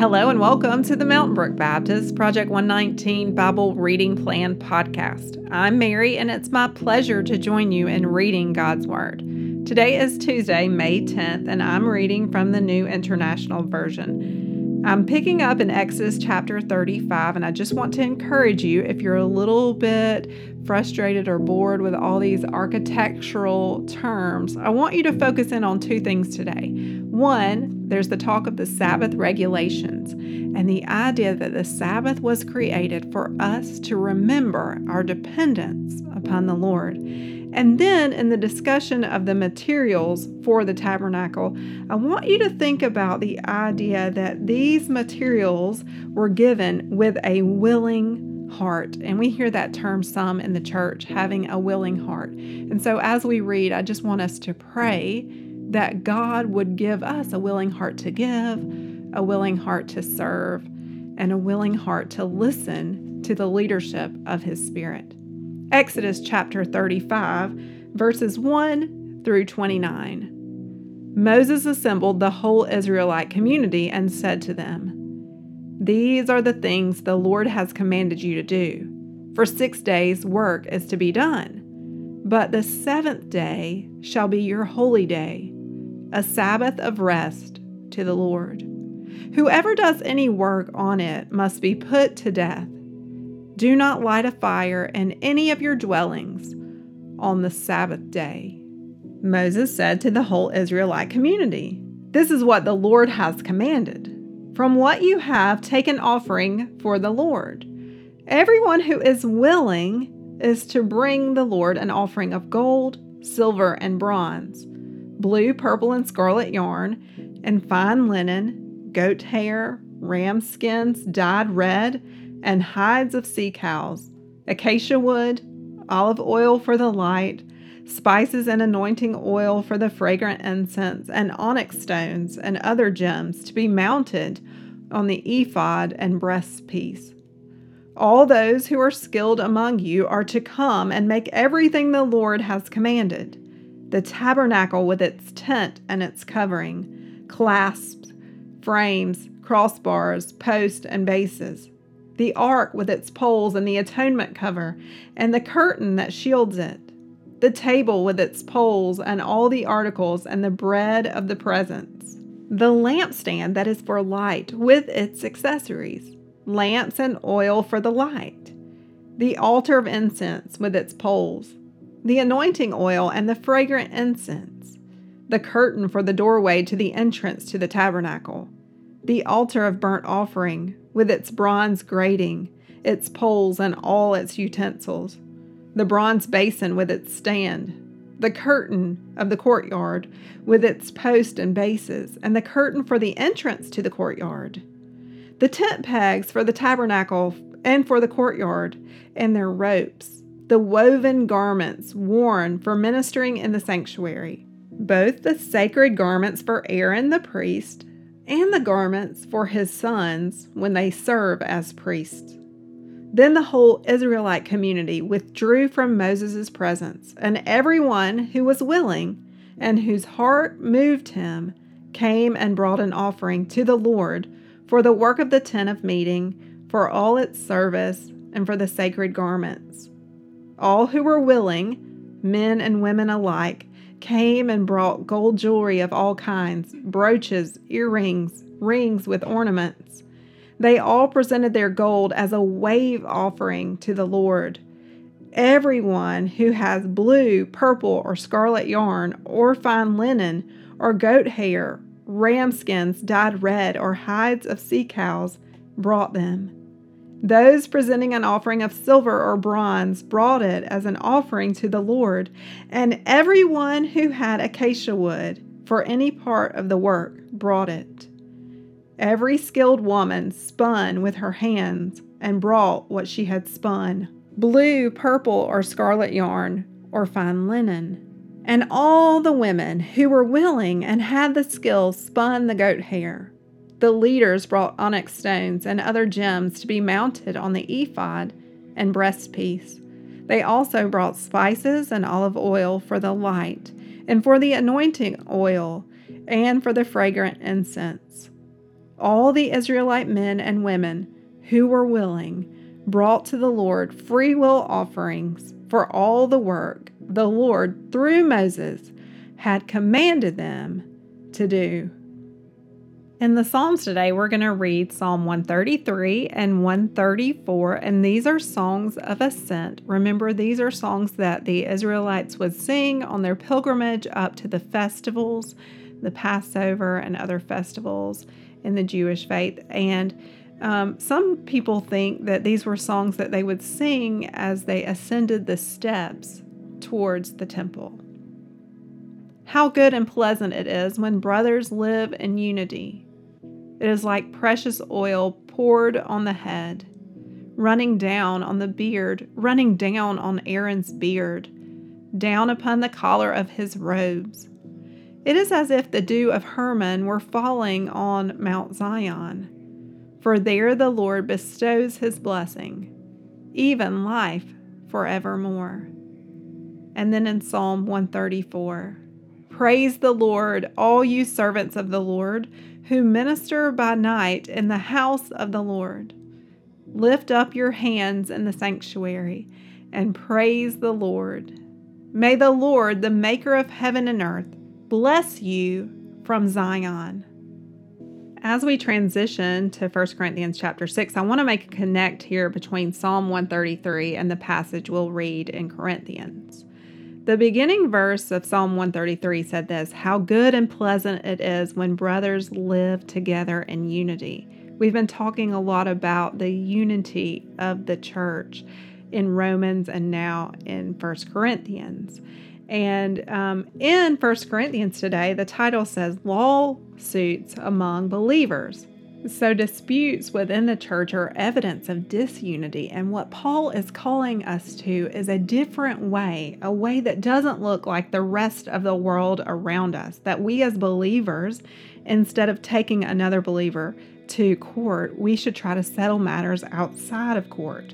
Hello and welcome to the Mountain Brook Baptist Project 119 Bible Reading Plan podcast. I'm Mary and it's my pleasure to join you in reading God's Word. Today is Tuesday, May 10th, and I'm reading from the New International Version. I'm picking up in Exodus chapter 35, and I just want to encourage you, if you're a little bit frustrated or bored with all these architectural terms, I want you to focus in on two things today. One, there's the talk of the Sabbath regulations and the idea that the Sabbath was created for us to remember our dependence upon the Lord. And then in the discussion of the materials for the tabernacle, I want you to think about the idea that these materials were given with a willing heart. And we hear that term some in the church, having a willing heart. And so as we read, I just want us to pray that God would give us a willing heart to give, a willing heart to serve, and a willing heart to listen to the leadership of His Spirit. Exodus chapter 35, verses 1 through 29. Moses assembled the whole Israelite community and said to them, "These are the things the Lord has commanded you to do. For 6 days work is to be done, but the seventh day shall be your holy day, a Sabbath of rest to the Lord. Whoever does any work on it must be put to death. Do not light a fire in any of your dwellings on the Sabbath day." Moses said to the whole Israelite community, "This is what the Lord has commanded. From what you have, take an offering for the Lord. Everyone who is willing is to bring the Lord an offering of gold, silver, and bronze, blue, purple, and scarlet yarn, and fine linen, goat hair, ram skins dyed red, and hides of sea cows, acacia wood, olive oil for the light, spices and anointing oil for the fragrant incense, and onyx stones and other gems to be mounted on the ephod and breastpiece. All those who are skilled among you are to come and make everything the Lord has commanded: the tabernacle with its tent and its covering, clasps, frames, crossbars, posts, and bases, the ark with its poles and the atonement cover, and the curtain that shields it, the table with its poles and all the articles, and the bread of the presence, the lampstand that is for light with its accessories, lamps and oil for the light, the altar of incense with its poles, the anointing oil and the fragrant incense, the curtain for the doorway to the entrance to the tabernacle, the altar of burnt offering with its bronze grating, its poles and all its utensils, the bronze basin with its stand, the curtain of the courtyard with its post and bases, and the curtain for the entrance to the courtyard, the tent pegs for the tabernacle and for the courtyard, and their ropes, the woven garments worn for ministering in the sanctuary, both the sacred garments for Aaron the priest and the garments for his sons when they serve as priests. Then the whole Israelite community withdrew from Moses' presence, and everyone who was willing and whose heart moved him came and brought an offering to the Lord for the work of the tent of meeting, for all its service, and for the sacred garments. All who were willing, men and women alike, came and brought gold jewelry of all kinds, brooches, earrings, rings with ornaments. They all presented their gold as a wave offering to the Lord. Everyone who has blue, purple, or scarlet yarn, or fine linen, or goat hair, ram skins dyed red, or hides of sea cows, brought them. Those presenting an offering of silver or bronze brought it as an offering to the Lord, and everyone who had acacia wood for any part of the work brought it. Every skilled woman spun with her hands and brought what she had spun: blue, purple, or scarlet yarn, or fine linen. And all the women who were willing and had the skill spun the goat hair. The leaders brought onyx stones and other gems to be mounted on the ephod and breastpiece. They also brought spices and olive oil for the light, and for the anointing oil, and for the fragrant incense. All the Israelite men and women who were willing brought to the Lord free will offerings for all the work the Lord, through Moses, had commanded them to do. In the Psalms today, we're going to read Psalm 133 and 134, and these are songs of ascent. Remember, these are songs that the Israelites would sing on their pilgrimage up to the festivals, the Passover and other festivals in the Jewish faith. And some people think that these were songs that they would sing as they ascended the steps towards the temple. How good and pleasant it is when brothers live in unity. It is like precious oil poured on the head, running down on the beard, running down on Aaron's beard, down upon the collar of his robes. It is as if the dew of Hermon were falling on Mount Zion, for there the Lord bestows his blessing, even life forevermore. And then in Psalm 134, praise the Lord, all you servants of the Lord, who minister by night in the house of the Lord. Lift up your hands in the sanctuary and praise the Lord. May the Lord, the maker of heaven and earth, bless you from Zion. As we transition to 1 Corinthians chapter 6, I want to make a connect here between Psalm 133 and the passage we'll read in Corinthians. The beginning verse of Psalm 133 said this: how good and pleasant it is when brothers live together in unity. We've been talking a lot about the unity of the church in Romans and now in 1 Corinthians. And in 1 Corinthians today, the title says lawsuits among believers. So disputes within the church are evidence of disunity, and what Paul is calling us to is a different way, a way that doesn't look like the rest of the world around us, that we as believers, instead of taking another believer to court, we should try to settle matters outside of court,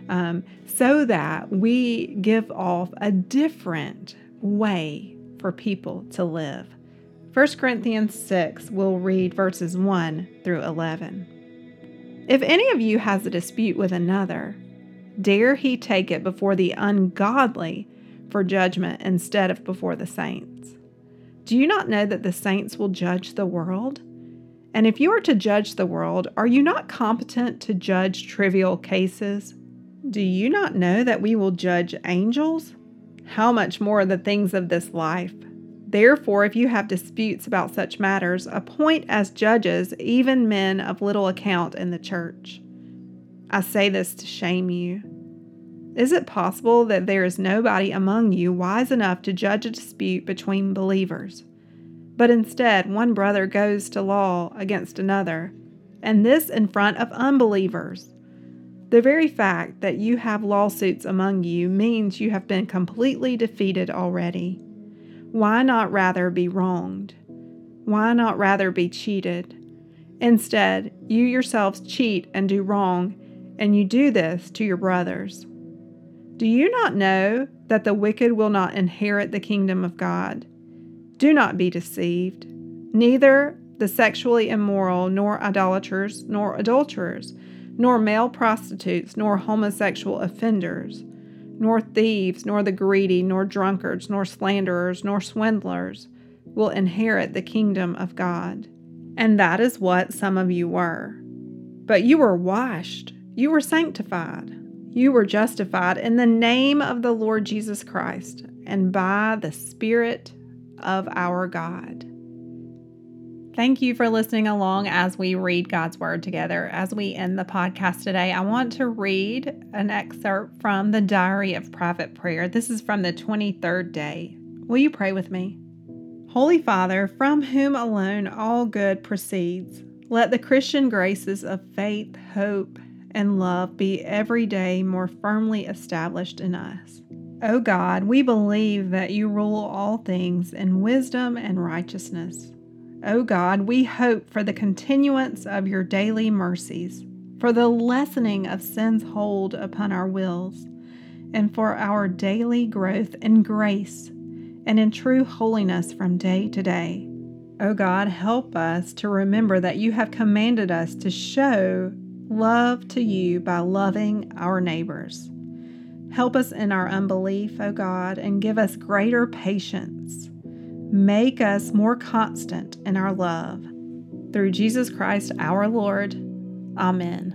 so that we give off a different way for people to live. 1 Corinthians 6, we'll read verses 1 through 11. If any of you has a dispute with another, dare he take it before the ungodly for judgment instead of before the saints? Do you not know that the saints will judge the world? And if you are to judge the world, are you not competent to judge trivial cases? Do you not know that we will judge angels? How much more the things of this life? Therefore, if you have disputes about such matters, appoint as judges even men of little account in the church. I say this to shame you. Is it possible that there is nobody among you wise enough to judge a dispute between believers? But instead, one brother goes to law against another, and this in front of unbelievers. The very fact that you have lawsuits among you means you have been completely defeated already. Why not rather be wronged? Why not rather be cheated? Instead, you yourselves cheat and do wrong, and you do this to your brothers. Do you not know that the wicked will not inherit the kingdom of God? Do not be deceived. Neither the sexually immoral, nor idolaters, nor adulterers, nor male prostitutes, nor homosexual offenders, nor thieves, nor the greedy, nor drunkards, nor slanderers, nor swindlers will inherit the kingdom of God. And that is what some of you were. But you were washed, you were sanctified, you were justified in the name of the Lord Jesus Christ and by the Spirit of our God. Thank you for listening along as we read God's Word together. As we end the podcast today, I want to read an excerpt from the Diary of Private Prayer. This is from the 23rd day. Will you pray with me? Holy Father, from whom alone all good proceeds, let the Christian graces of faith, hope, and love be every day more firmly established in us. O God, we believe that you rule all things in wisdom and righteousness. O God, we hope for the continuance of your daily mercies, for the lessening of sin's hold upon our wills, and for our daily growth in grace and in true holiness from day to day. O God, help us to remember that you have commanded us to show love to you by loving our neighbors. Help us in our unbelief, O God, and give us greater patience. Make us more constant in our love. Through Jesus Christ our Lord. Amen.